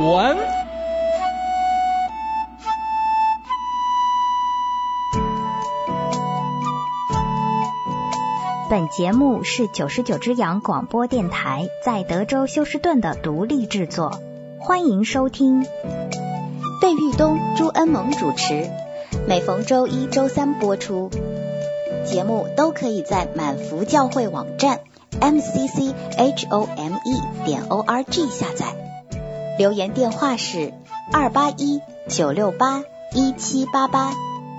文。 本节目是99只羊广播电台在德州休斯顿的独立制作，欢迎收听。费玉东、朱恩萌主持，每逢周一、周三播出。节目都可以在满福教会网站 mcchome.org 下载。留言电话是281-968-1788。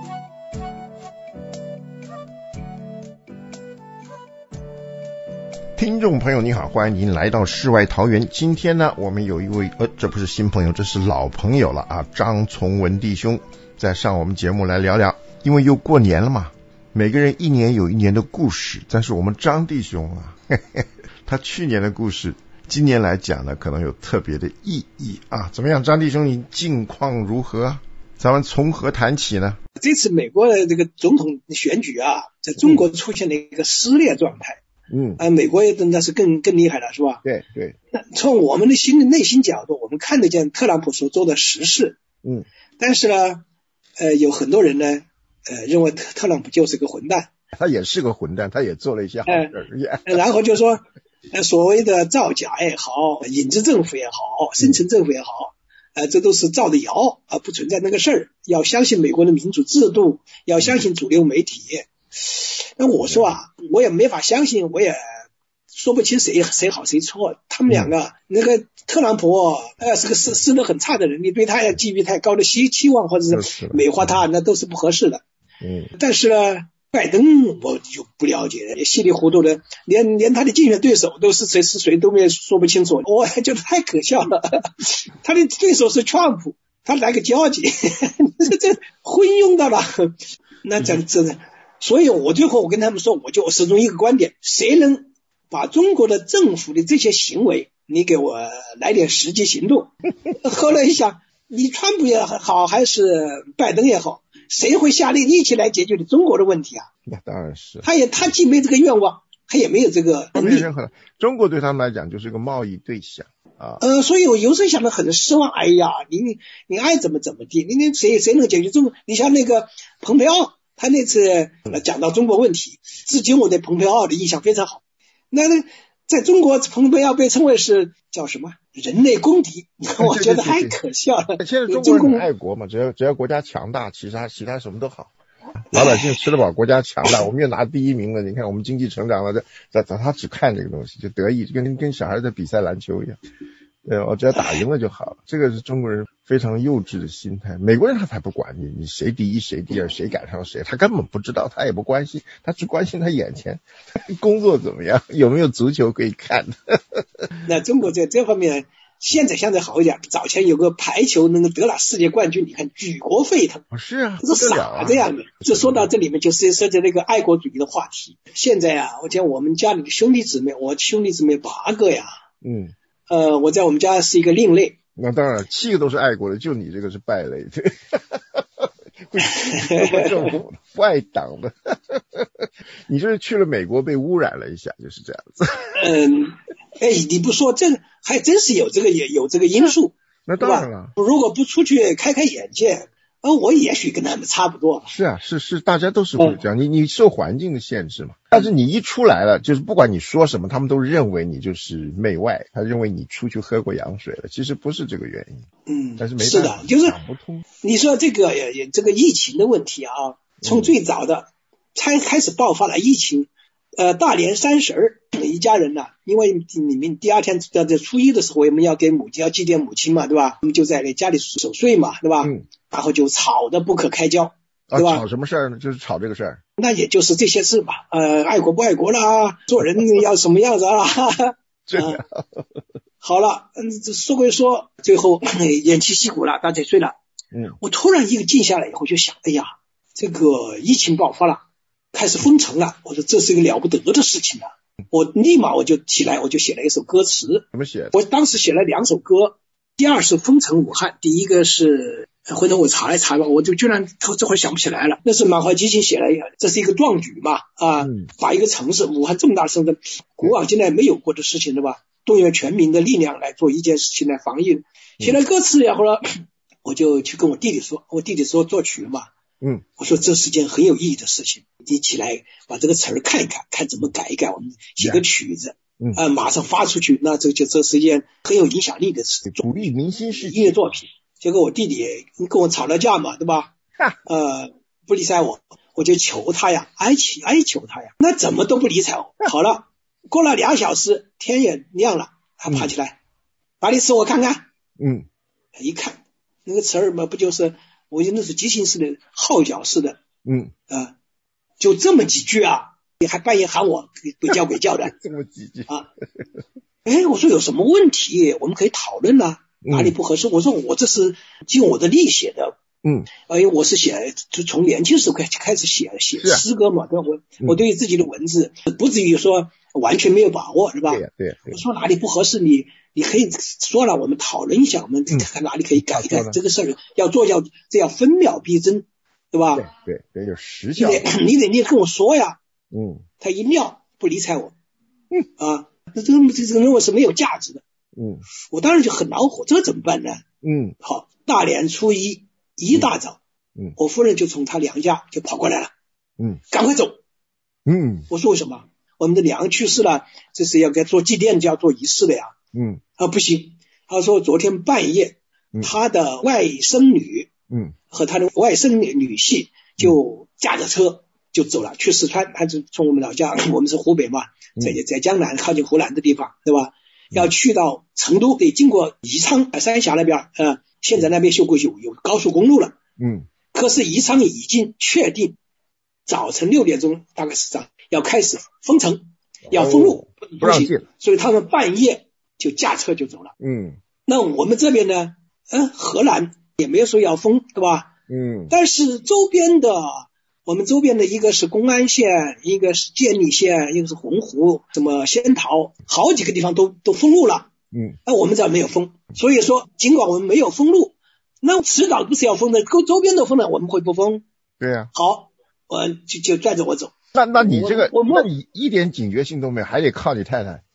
听众朋友你好，欢迎您来到世外桃源。今天呢，我们有一位这不是新朋友，这是老朋友了啊，张从文弟兄在上我们节目来聊聊。因为又过年了嘛，每个人一年有一年的故事，但是我们张弟兄啊，他去年的故事今年来讲呢，可能有特别的意义啊。怎么样，张弟兄，你近况如何啊？咱们从何谈起呢？ 这次美国的这个总统选举啊，在中国出现了一个撕裂状态。美国那是更厉害了，是吧？ 对对。 那从我们的内心角度，我们看得见特朗普所做的实事。但是呢，有很多人呢，认为特朗普就是个混蛋。 他也是个混蛋，他也做了一些好事。 然后就说，所谓的造假也好，影子政府也好，深层政府也好，这都是造的谣，不存在那个事儿。要相信美国的民主制度，要相信主流媒体。那我说啊，我也没法相信，我也说不清谁好谁错。他们两个，那个特朗普是个私德很差的人，你对他要寄予太高的期望，或者是美化他，那都是不合适的。但是呢，拜登我就不了解，稀里糊涂的，连他的竞选对手都是谁都没说不清楚，我觉得太可笑了。他的对手是川普，他来个交集，这昏庸到了。那这所以我最后我跟他们说，我就始终一个观点，谁能把中国的政府的这些行为，你给我来点实际行动。后来一想，你川普也好还是拜登也好，谁会下力一起来解决你中国的问题啊？ 那当然是。 他既没这个愿望，他也没有这个能力。 中国对他们来讲就是个贸易对象啊。 所以我有时候想得很失望。哎呀，你爱怎么地，你谁能解决中国？你像那个蓬佩奥，他那次讲到中国问题，至今我对蓬佩奥的印象非常好。那在中国，蓬佩奥被称为是叫什么人类公敌，我觉得太可笑了。 现在中国人很爱国嘛，只要国家强大，其他什么都好。老百姓吃得饱，国家强大，我们又拿第一名了。你看我们经济成长了，他只看这个东西就得意，跟小孩在比赛篮球一样。我只要打赢了就好了。这个是中国人非常幼稚的心态。美国人他才不管你谁第一谁第二谁赶上谁，他根本不知道，他也不关心，他只关心他眼前工作怎么样，有没有足球可以看。 那中国在这方面现在相对好一点，早前有个排球那个得了世界冠军，你看举国沸腾。 是啊， 这是傻这样的。这说到这里面就是涉及那个爱国主义的话题。现在啊，我讲我们家里的兄弟姊妹，我兄弟姊妹8个呀。我在我们家是一个另类。 那当然7个都是爱国的，就你这个是败类。会政府外党的。你这是去了美国被污染了一下，就是这样子。 你不说这还真是有这个因素。 那当然了， 如果不出去开眼界，我也许跟他们差不多。 是啊，是大家都是会这样。你受环境的限制嘛。但是你一出来了，就是不管你说什么，他们都认为你就是媚外，他认为你出去喝过洋水了。其实不是这个原因。但是没办法， 是的，就是想不通。 你说这个疫情的问题啊，从最早的才开始爆发了疫情。大年30一家人呢，因为你们第二天在初一的时候，我们要祭奠母亲嘛，对吧？我们就在家里守岁嘛，对吧？然后就吵得不可开交，对吧？ 吵什么事儿呢？就是吵这个事儿。 那也就是这些事吧，爱国不爱国啦，做人要什么样子啊？好了，说归说，最后偃旗息鼓了，大家睡了。我突然一个静下来以后就想，哎呀，这个疫情爆发了，开始封城了，我说这是一个了不得的事情啊！我立马我就起来，我就写了一首歌词。 怎么写？ 我当时写了2首歌，第二是封城武汉，第一个是回头我查一查吧，我就居然这会想不起来了。那是满怀激情写了，这是一个壮举嘛，把一个城市武汉这么大的城市，古往今来没有过的事情，对吧？ 动员全民的力量来做一件事情来防疫。写了歌词，然后呢，我就去跟我弟弟说，我弟弟说作曲嘛，我说这是件很有意义的事情，你起来把这个词儿看一看，看怎么改一改，我们写个曲子，马上发出去，那这是一件很有影响力的事， 鼓励民心士气音乐作品。结果我弟弟跟我吵了架嘛，对吧？不理睬我，我就求他呀，哀求他呀，那怎么都不理睬我。好了，过了2小时，天也亮了，他爬起来，把你词我看看，一看那个词儿嘛，不就是我那是即兴式的、号角式的，就这么几句啊，你还半夜喊我鬼叫的， 这么几句啊？我说有什么问题，我们可以讨论啊，哪里不合适？我说我这是尽我的力写的。因为我是就从年轻时候开始写诗歌嘛，我对于自己的文字不至于说完全没有把握，是吧？ 对。 我说哪里不合适，你可以说了，我们讨论一下，我们看看哪里可以改一改。这个事儿要做这要分秒必争，对吧？ 对，有时效。 你得跟我说呀。他一撂不理睬我。这个认为是没有价值的。我当时就很恼火，这怎么办呢？好，大年初一。一大早，我夫人就从她娘家就跑过来了，赶快走，我说为什么？我们的娘去世了，这是要给做祭奠，就要做仪式的呀，不行，他说昨天半夜，他的外甥女，和他的外甥女婿就驾着车就走了，去四川，他是从我们老家，我们是湖北嘛，在江南靠近湖南的地方，对吧？要去到成都，得经过宜昌三峡那边，现在那边修过有高速公路了，可是宜昌已经确定早晨6点钟大概是这样要开始封城，要封路， 不让进， 所以他们半夜就驾车就走了。那我们这边呢，河南也没有说要封，对吧？但是我们周边的一个是公安县，一个是监利县，一个是洪湖，什么仙桃，好几个地方都封路了。我们这没有封，所以说尽管我们没有封路，那迟早不是要封的，周边都封了，我们会不封？ 对呀。 好，我就拽着我走。 那你这个，那你一点警觉性都没有，还得靠你太太。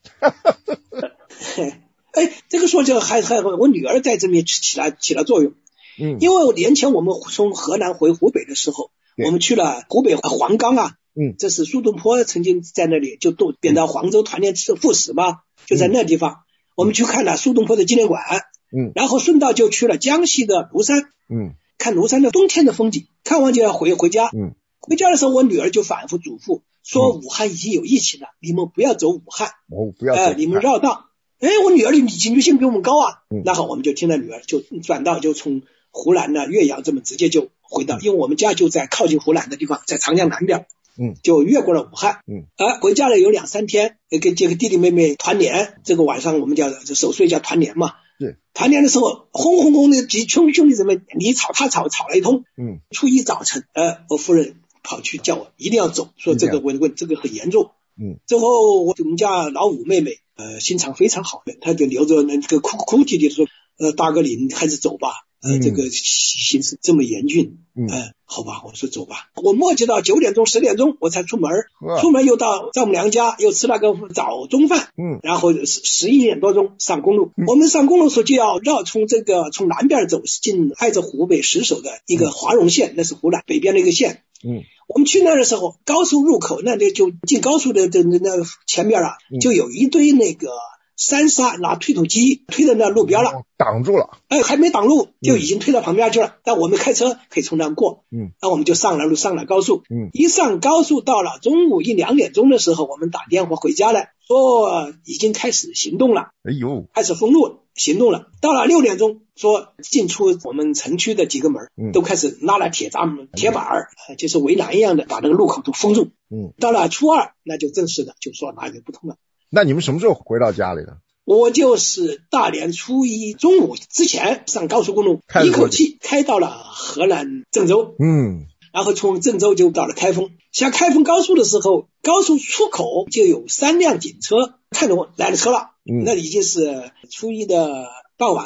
这个说就还我女儿在这边起了作用。因为年前我们从河南回湖北的时候，我们去了湖北黄冈啊，这是苏东坡曾经在那里就都贬到黄州团练副使嘛，就在那地方。我们去看了苏东坡的纪念馆，然后顺道就去了江西的庐山，看庐山的冬天的风景，看完就要回家，回家的时候我女儿就反复嘱咐说，武汉已经有疫情了，你们不要走武汉， 不要走， 你们绕道。我女儿的警觉性比我们高啊，然后我们就听了女儿就转道，就从湖南呢岳阳这么直接就回到，因为我们家就在靠近湖南的地方，在长江南边，就越过了武汉，回家了有2-3天，跟这个弟弟妹妹团年，这个晚上我们叫守岁叫团年嘛，团年的时候轰轰轰的几兄弟姊妹你吵他吵了一通，初一早晨，我夫人跑去叫我一定要走，说这个问这个很严重，之后我们家老五妹妹心肠非常好，她就留着那个哭啼啼说，大哥你还是走吧，这个形势这么严峻，好吧，我说走吧。我磨叽到9点钟10点钟我才出门，出门又到丈母娘家，又吃了个早中饭，然后11点多钟上公路。我们上公路的时候就要从南边走进挨着湖北石首的一个华容县，那是湖南北边的一个县。我们去那的时候，高速入口那就进高速的那前边啊，就有一堆那个三沙拿推土机推到那路边了， 挡住了， 还没挡路就已经推到旁边去了，但我们开车可以从那过，那我们就上了高速，一上高速到了中午1-2点钟的时候，我们打电话回家来说已经开始行动了，开始封路行动了。到了6点钟说进出我们城区的几个门都开始拉了铁板，就是围栏一样的把那个路口都封住。到了初2那就正式的就说哪里不通了。 那你们什么时候回到家里的？ 我就是大年初一中午之前上高速公路，一口气开到了河南郑州，然后从郑州就到了开封。下开封高速的时候，高速出口就有3辆警车看着我来了车了，那已经是初一的傍晚了。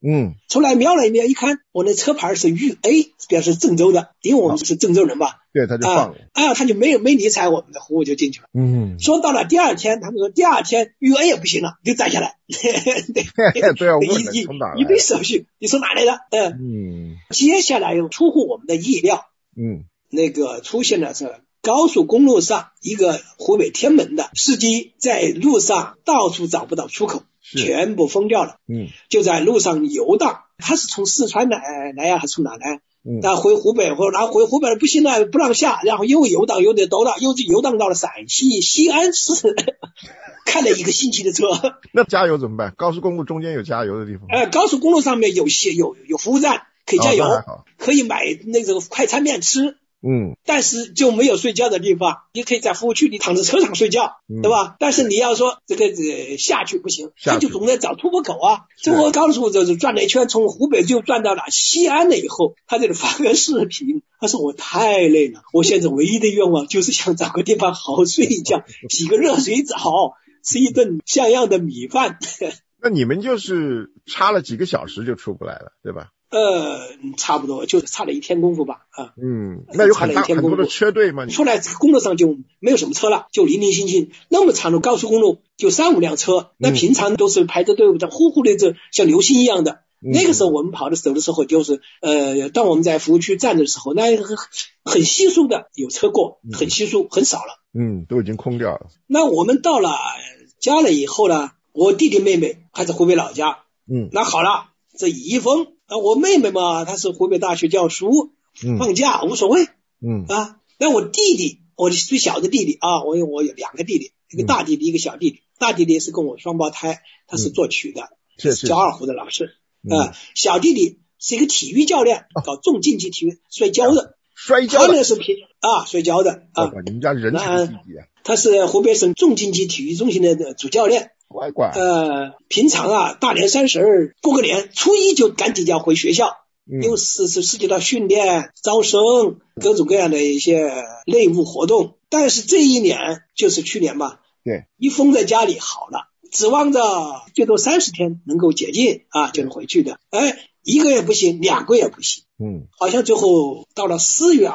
出来瞄了一瞄，一看我那车牌是豫 A， 表示郑州的，因为我们是郑州人嘛。 对，他就放了。 他就没理睬我们的服务就进去了。说到了第二天，他们说第二天豫 A 也不行了，就摘下来。 对啊， 一堆手续，你从哪来的？接下来又出乎我们的意料。那个出现了是高速公路上一个湖北天门的司机在路上到处找不到出口，全部封掉了。就在路上游荡，他是从四川来呀，还是从哪来？他回湖北，然后回湖北不行了，不让下，然后又游荡游得多了，又游荡到了陕西西安市，开了一个星期的车。 那加油怎么办？高速公路中间有加油的地方？ 高速公路上面有服务站可以加油，可以买那个快餐面吃。但是就没有睡觉的地方，你可以在服务区里躺着车上睡觉，对吧？但是你要说这个下去不行，他就总在找突破口啊。中国高速就是转了一圈，从湖北就转到了西安了以后，他这里发个视频，他说我太累了，我现在唯一的愿望就是想找个地方好好睡一觉，洗个热水澡，吃一顿像样的米饭。 那你们就是差了几个小时就出不来了，对吧？ 差不多就是差了一天功夫吧。 那有很多的车队吗？ 出来公路上就没有什么车了，就零零星星。那么长的高速公路就3-5辆车，那平常都是排着队伍的，呼呼的这像流星一样的。那个时候我们走的时候，就是当我们在服务区站的时候，那很稀疏的有车过，很稀疏，很少了。 都已经空掉了。 那我们到了家了以后呢，我弟弟妹妹还在湖北老家。那好了，这一封。我妹妹嘛，她是湖北大学教书，放假无所谓。那我弟弟，我最小的弟弟啊，我有2个弟弟，一个大弟弟，一个小弟弟。大弟弟是跟我双胞胎，他是作曲的，是教二胡的老师。小弟弟是一个体育教练，搞重竞技体育，摔跤的。他呢是摔跤的啊。 你们家人才弟弟啊？ 他是湖北省重竞技体育中心的主教练。 乖。 平常大年30过个年，初一就赶紧要回学校，又是涉及到训练、招生各种各样的一些内务活动。但是这一年就是去年嘛， 对， 一封在家里好了，指望着最多30天能够解禁就能回去的。1个月不行，2个月不行。好像最后到了4月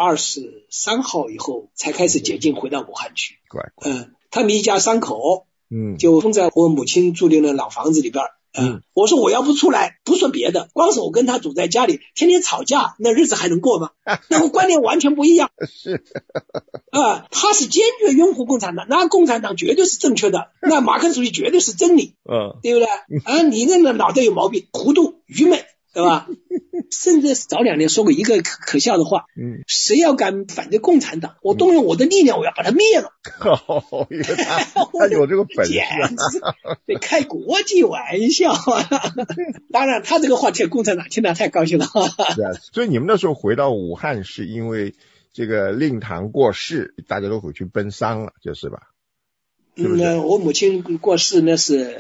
23号以后才开始解禁，回到武汉去。他们一家3口。就封在我母亲住的那老房子里边。我说我要不出来，不说别的，光是我跟他住在家里，天天吵架，那日子还能过吗？那个观念完全不一样。 是他是坚决拥护共产党，那共产党绝对是正确的，那马克思主义绝对是真理。对不对？你那脑袋有毛病，糊涂愚昧，对吧？甚至早2年说过一个可笑的话，谁要敢反对共产党，我动用我的力量，我要把他灭了。 他有这个本事， 得开国际玩笑。当然他这个话听共产党听得太高兴了。 所以你们那时候回到武汉是因为这个令堂过世，大家都回去奔丧了，就是吧？是不是？ 我母亲过世那是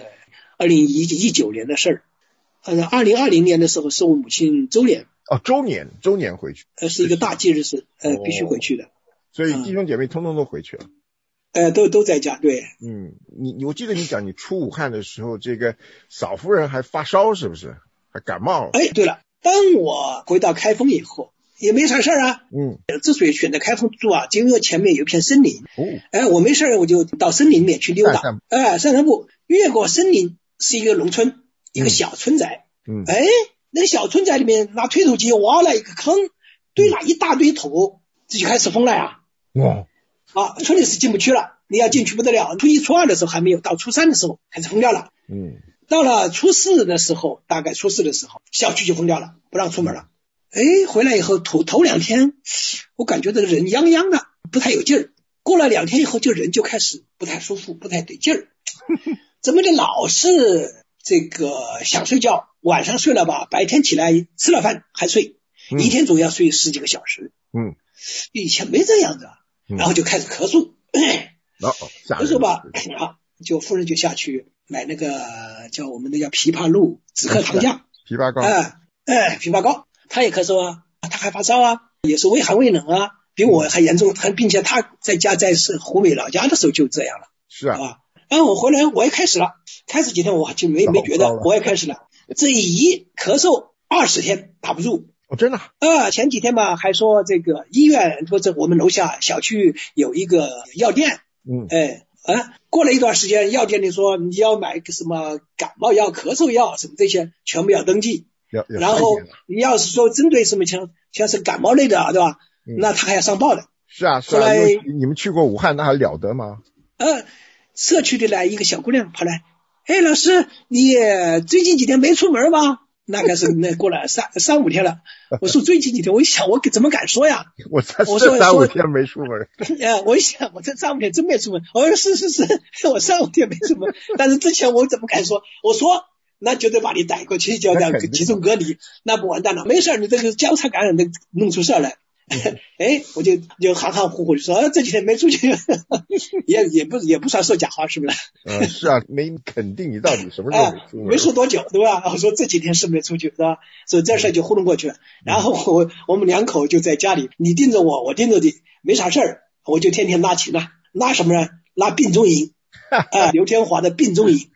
2019年的事儿。2020年的时候是我母亲周年。 周年回去。 是一个大忌日，是必须回去的。 所以弟兄姐妹通通都回去了。 都在家，对。 我记得你讲你出武汉的时候，这个嫂夫人还发烧，是不是？还感冒了。 对了，当我回到开封以后，也没啥事啊。之所以选择开封住就因为前面有一片森林。我没事我就到森林里面去溜达。散散步，越过森林是一个农村，一个小村仔。那个小村仔里面拿推土机挖了一个坑，堆了一大堆土，这就开始封了呀。村里是进不去了，你要进去不得了。初1、初2的时候还没有，到初3的时候开始封掉了。到了初4的时候，大概初4的时候，小区就封掉了，不让出门了。回来以后头2天，我感觉这个人泱泱的，不太有劲儿。过了2天以后，就人就开始不太舒服，不太对劲儿。怎么就老是这个想睡觉，晚上睡了吧，白天起来吃了饭还睡，一天总要睡10几个小时。以前没这样的。然后就开始咳嗽。咳嗽吧，就夫人就下去买那个叫我们的叫枇杷露止咳糖浆。 枇杷膏。 枇杷膏。他也咳嗽啊，他还发烧啊，也是畏寒畏冷啊，比我还严重。并且他在家在湖北老家的时候就这样了。 是啊。 然后我回来我也开始了，开始几天我就没觉得，我也开始了。 这一咳嗽20天打不住。 真的？ 前几天嘛还说这个医院或者我们楼下小区有一个药店，过了一段时间，药店里说你要买个什么感冒药、咳嗽药什么这些全部要登记，然后你要是说针对什么像是感冒类的，对吧？那他还要上报的。 是啊。后来你们去过武汉，那还了得吗？ 社区里来一个小姑娘跑来，老师，你最近几天没出门吗？大概是过了3-5天了。我说最近几天，我一想我怎么敢说呀？ 我说3-5天没出门。 我一想我这3-5天真没出门。我说是，我3-5天没出门。但是之前我怎么敢说？我说那就得把你带过去，叫集中隔离，那不完蛋了。没事，你这个交叉感染的弄出事来。我就含含糊糊的说这几天没出去，也不算说假话，是不是？ 是啊，没肯定你到底什么时候没出门， 没说多久，对吧？我说这几天是没出去，对吧？所以这事就糊弄过去了。然后我们2口就在家里，你盯着我盯着你，没啥事儿，我就天天拉琴了。拉什么呢？拉病中吟刘天华的病中吟。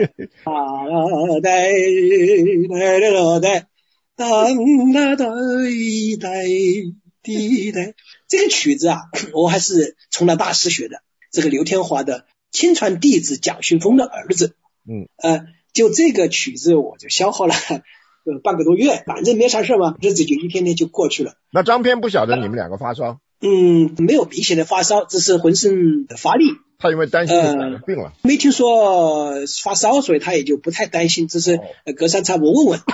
这个曲子啊，我还是从那大师学的，这个刘天华的亲传弟子蒋勋峰的儿子。就这个曲子我就消耗了半个多月，反正没啥事嘛，日子就一天天就过去了。 那张偏不晓得你们2个发烧？ 没有明显的发烧，只是浑身乏力。 他因为担心你病了， 没听说发烧，所以他也就不太担心，只是隔三差五问问。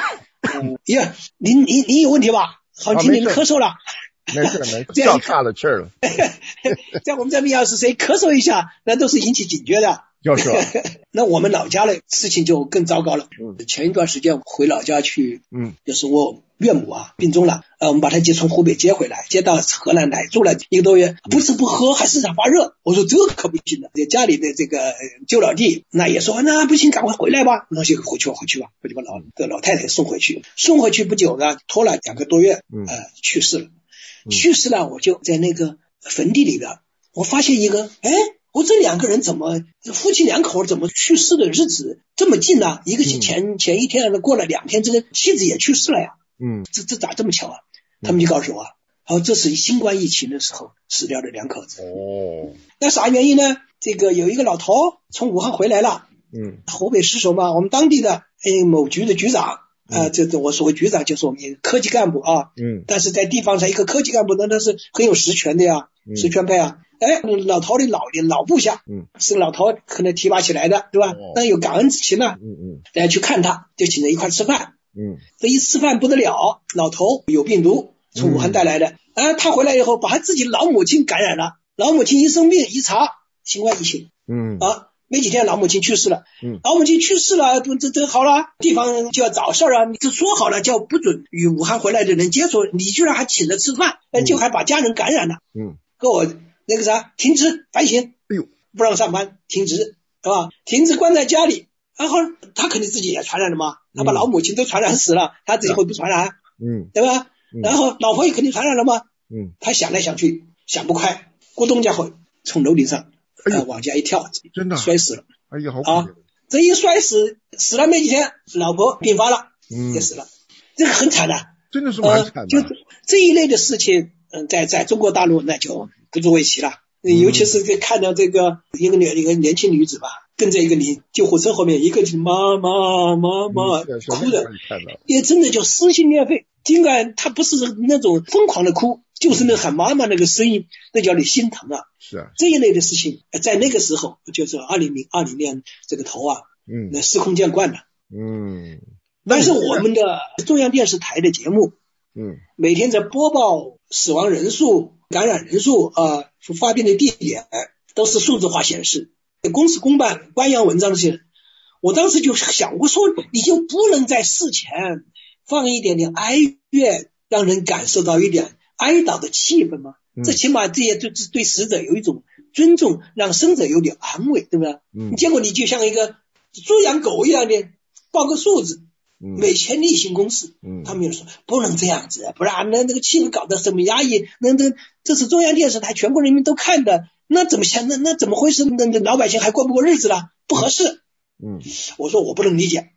您有问题吧？好，听您咳嗽了。 没事，叫岔了气儿了。 在我们这边要是谁咳嗽一下，那都是引起警觉的。 就是那我们老家的事情就更糟糕了。前一段时间回老家去，就是我岳母啊病重了，我们把她从湖北接回来，接到河南来住了1个多月，不吃不喝还时常发热。我说这可不行的，家里的这个舅老弟那也说那不行，赶快回来吧。那就回去吧，我就把老太太送回去不久呢，拖了2个多月，去世了。我就在那个坟地里边，我发现一个，我这2个人怎么夫妻2口怎么去世的日子这么近呢？一个是前一天，过了2天，这个妻子也去世了呀。这咋这么巧啊？他们就告诉我，这是新冠疫情的时候死掉的2口子。那啥原因呢？这个有一个老头从武汉回来了，湖北石首嘛，我们当地的某局的局长。这我所谓局长就是我们科级干部啊。但是在地方上一个科级干部那是很有实权的呀，实权派啊。老头的老部下，是老头可能提拔起来的，对吧？那有感恩之情呢。来去看他，就请他一块吃饭。这一吃饭不得了，老头有病毒，从武汉带来的。他回来以后把他自己老母亲感染了，老母亲一生病一查新冠疫情。没几天老母亲去世了。老母亲去世了，这好了，地方就要找事儿啊！你这说好了叫不准与武汉回来的人接触，你居然还请他吃饭，就还把家人感染了。给我那个啥停职反省，不让上班，停职，是吧？停职关在家里，然后他肯定自己也传染了嘛，他把老母亲都传染死了，他自己会不传染？对吧？然后老婆也肯定传染了嘛。他想来想去想不开，咕咚家伙从楼顶上往下一跳， 真的摔死了。 好可怜。 这一摔死了没几天，老婆病发了，也死了。这个很惨的， 真的是蛮惨的。 就这一类的事情，在中国大陆那就不足为奇了。尤其是看到这个一个年轻女子吧，跟着一个救护车后面，一个是妈妈哭的，也真的就撕心裂肺。尽管他不是那种疯狂的哭，就是那喊妈妈那个声音，那叫你心疼啊。 是啊， 这一类的事情在那个时候就是2020年这个头啊，那司空见惯了。但是我们的中央电视台的节目，每天在播报死亡人数、感染人数发病的地点都是数字化显示，公事公办、官样文章这些。我当时就想，我说你就不能在事前放一点点哀乐，让人感受到一点哀悼的气氛吗？这起码这也对死者有一种尊重，让生者有点安慰，对不对？结果你就像一个猪养狗一样的报个数字，每天例行公事。他们就说不能这样子，不然那个气氛搞得什么压抑，这是中央电视台全国人民都看的，那怎么想？那怎么回事？那老百姓还过不过日子了？不合适。我说我不能理解。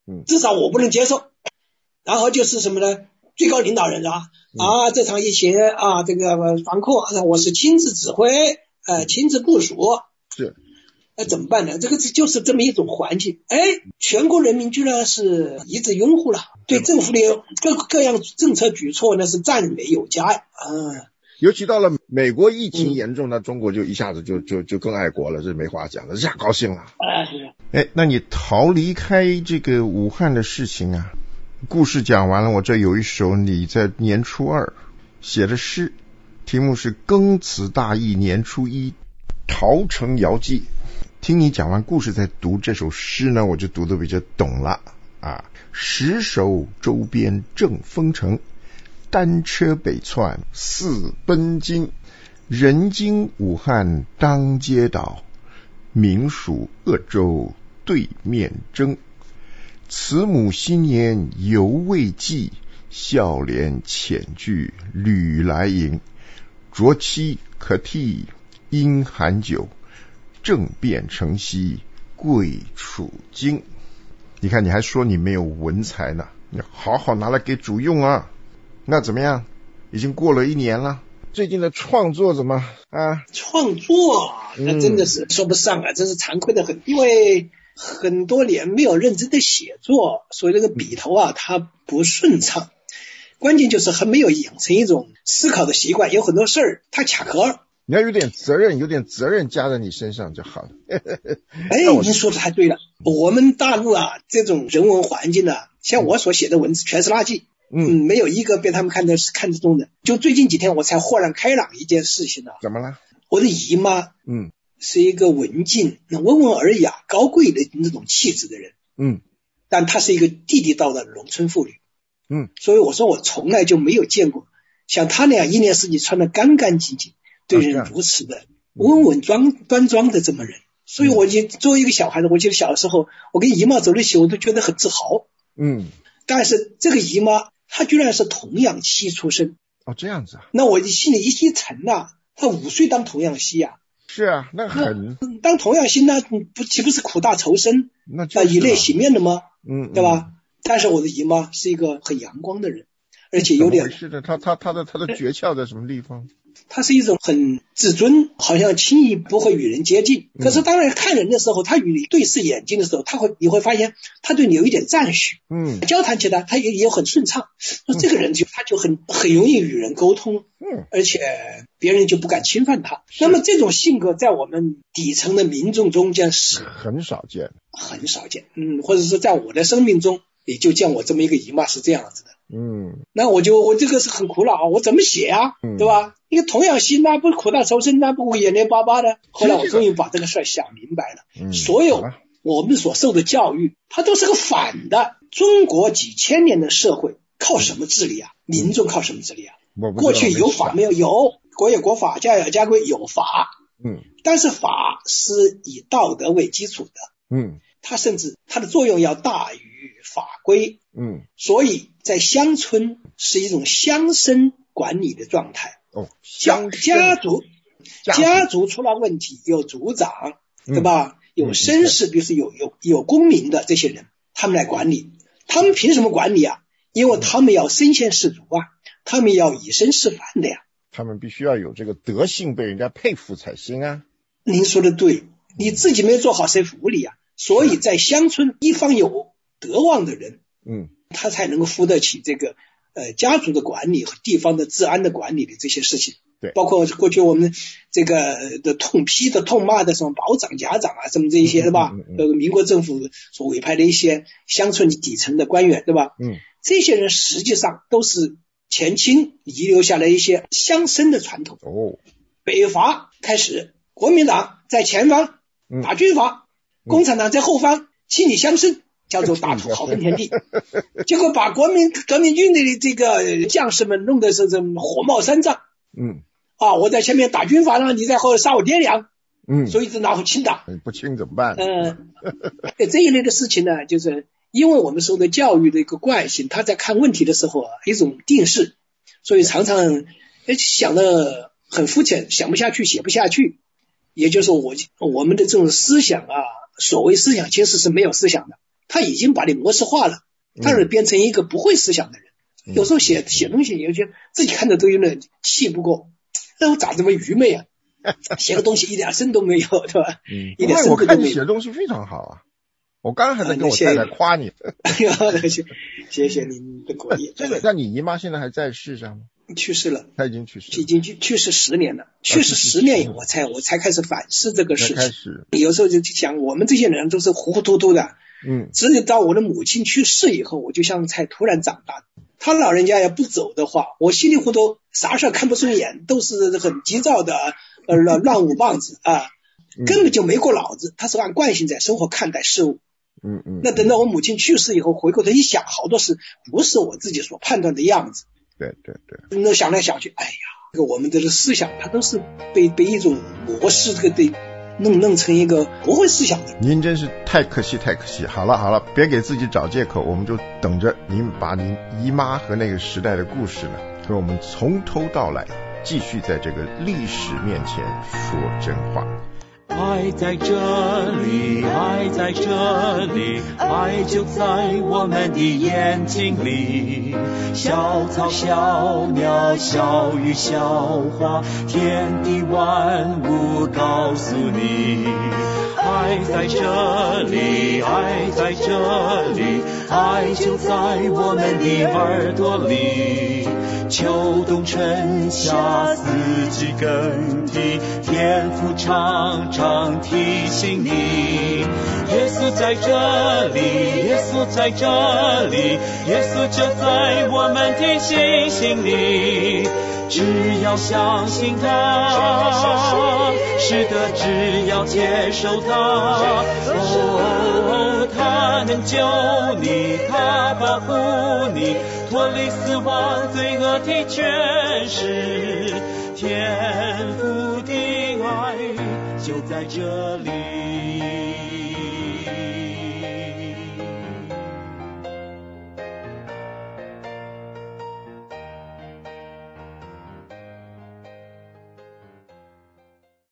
至少我不能接受。然后就是什么呢？最高领导人这场疫情这个防控我是亲自指挥亲自部署， 是怎么办呢？这个就是这么一种环境。全国人民居然是一致拥护了，对政府的各样政策举措呢是赞美有加呀。 尤其到了美国疫情严重，那中国就一下子就更爱国了，这没话讲了，这下高兴了。那你逃离开这个武汉的事情啊，故事讲完了，我这有一首你在年初二写的诗，题目是庚子大疫年初一，桃城遥寄。听你讲完故事再读这首诗呢，我就读得比较懂了十手周边正封城，单车北窜四奔京，人经武汉当街倒，民属鄂州对面争。慈母新年犹未寄，孝廉遣具履来迎。濯妻可替阴寒酒，政变城西贵处京。你看你还说你没有文采呢，你好好拿来给主用啊。那怎么样？已经过了1年了，最近的创作怎么创作那真的是说不上真是惭愧的很，因为很多年没有认真的写作，所以那个笔头它不顺畅。关键就是还没有养成一种思考的习惯，有很多事儿它卡壳。 你要有点责任加在你身上就好了。 您说的太对了。我们大陆这种人文环境像我所写的文字全是垃圾，没有一个被他们看得中的。就最近几天我才豁然开朗一件事情怎么了？ 我的姨妈是一个文静温文尔雅高贵的那种气质的人，但她是一个地地道道的农村妇女，所以我说我从来就没有见过像她那样一年四季穿得干干净净，对人如此的温文端庄的这么人。所以我就作为一个小孩子，我记得小的时候我跟姨妈走在一起，我都觉得很自豪。但是这个姨妈她居然是童养媳出身。 这样子那我心里一沉她5岁当童养媳是那很当童养媳岂不是苦大仇深， 那就是以泪洗面的吗？对吧？但是我的姨妈是一个很阳光的人，而且有点是的，她的诀窍在什么地方？ 他是一种很自尊，好像轻易不会与人接近。可是当然看人的时候，他与你对视眼睛的时候，你会发现他对你有一点赞许。交谈起来他也很顺畅。这个人他就很容易与人沟通。而且别人就不敢侵犯他。那么这种性格在我们底层的民众中间是很少见。 或者说在我的生命中也就见我这么一个姨妈是这样子的。那我这个是很苦恼我怎么写对吧？一个童养媳不是苦大仇深不眼连巴巴的。后来我终于把这个事想明白了。所有我们所受的教育它都是个反的。中国几千年的社会靠什么治理民众靠什么治理过去有法没有？有，国有国法，家有家规，有法。但是法是以道德为基础的。它甚至它的作用要大于法规。所以在乡村是一种乡绅管理的状态。家族出了问题有族长，对吧？有绅士，比如说有公民的这些人，他们来管理。他们凭什么管理因为他们要身先士卒他们要以身示范的他们必须要有这个德性被人家佩服才行您说的对，你自己没做好谁服你所以在乡村一方有德望的人他才能够负得起这个家族的管理和地方的治安的管理的这些事情。 对， 包括过去我们这个的痛批的痛骂的什么保长家长什么这一些对吧？民国政府所委派的一些乡村底层的官员对吧？这些人实际上都是前清遗留下来一些乡绅的传统。北伐开始，国民党在前方打军阀，共产党在后方清理乡绅，叫做大土豪分田地。结果把革命军的这个将士们弄得是火冒三丈。我在前面打军阀你在后杀我爹娘。所以然后清党不清怎么办？ 这一类的事情呢，就是因为我们受的教育的一个惯性，他在看问题的时候一种定式，所以常常想的很肤浅，想不下去，写不下去。也就是说我们的这种思想所谓思想其实是没有思想的， 他已经把你模式化了，他是变成一个不会思想的人。有时候写东西，有些自己看着都有点气不过，我咋这么愚昧啊？写个东西一点深度没有，对吧？一点深度都没有。 我看你写的东西非常好啊，我刚刚还在跟我太太夸你。 谢谢您的鼓励。 那你姨妈现在还在世上吗？ 去世了， 她已经去世了， 已经去世10年了。去世10年以后，我才开始反思这个事情。有时候就想，我们这些人都是糊糊涂涂的。直到我的母亲去世以后，我就像才突然长大。他老人家要不走的话，我稀里糊涂啥事看不顺眼，都是很急躁的乱舞棒子啊，根本就没过脑子。他是按惯性在生活看待事物。那等到我母亲去世以后，回过头一想，好多事不是我自己所判断的样子。 对。 那想来想去，哎呀，这个我们的思想，它都是被一种模式这个弄成一个不会思想的。 您真是太可惜。好了，别给自己找借口，我们就等着您把您姨妈和那个时代的故事呢，和我们从头到来，继续在这个历史面前说真话。 爱在这里，爱在这里，爱就在我们的眼睛里。小草小鸟小鱼小花，天地万物告诉你。爱在这里，爱在这里，爱就在我们的耳朵里。秋冬春夏四季更替，天父常常提醒你。耶稣在这里，耶稣在这里，耶稣就在我们的心里。只要相信他，是的，只要接受他，他能救你，他保护你，脱离死亡罪恶的权势。天父的爱就在这里。